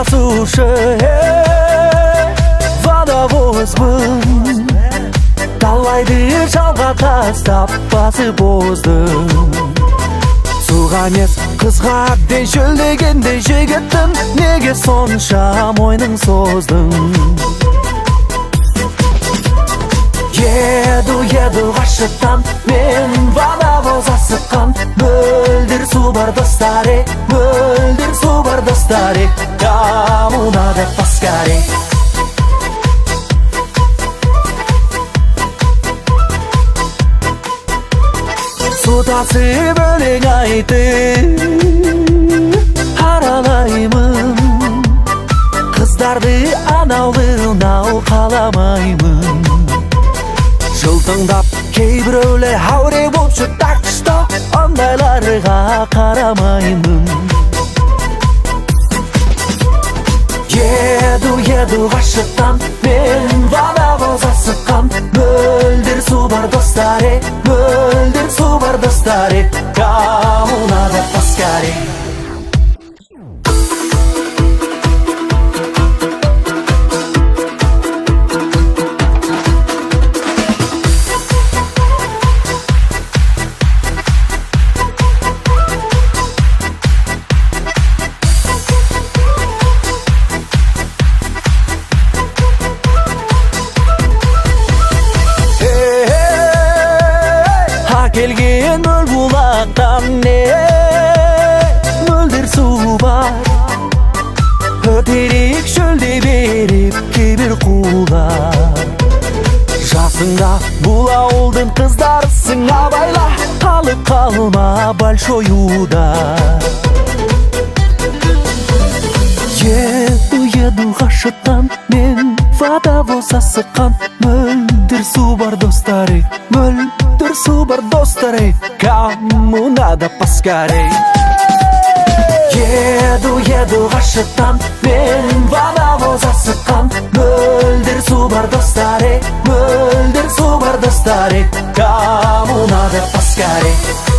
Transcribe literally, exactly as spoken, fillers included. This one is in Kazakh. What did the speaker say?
сушы водовозбын, талайды жалға тастап басып оздым. Суға емес қызға әбден шөлдегенде жігіттім, неге сонша мойның создың? Еду, еду ғашықтан, мен водовоз асыққан. Мөлдір су бар достаре, мөлдір су бар достаре, кому надо поскорей. Су тасып өлең айтып аралаймын, қыздарды анау-мынау қаламаймын. Жылтыңдап кейбіреулер әуре боп жүр тақшта, ондайларға қарамаймын. Еду, еду ғашықтан, мен водовоз асыққан. Мөлдір су бар достаре, мөлдір су бар достаре, кому надо поскорей. Келген мөл бұлақтан не мөлдір су бар, өтерек шөлде беріп кейбір құлдар. Жасыңда бұл ауылдың қыздарысың, абайла, алып қалма большой удар. Еду, еду ғашықтан, мен водовоз асыққан. Мөлдір су бар достары, мөлдір су бар достары, кому надо поскорей. Еду, еду ғашықтан, мен водовоз асыққан. Мөлдір су бар достары, мөлдір су бар достары, кому надо поскорей.